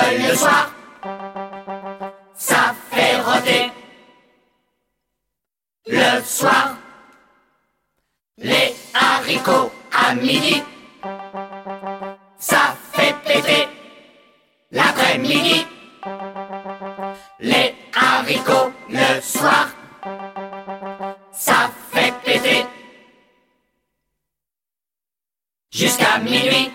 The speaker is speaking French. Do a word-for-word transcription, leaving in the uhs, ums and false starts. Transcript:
le soir, ça fait rôter. Le soir, les haricots à midi, ça fait péter. L'après-midi, les haricots le soir, ça fait péter. Jusqu'à minuit,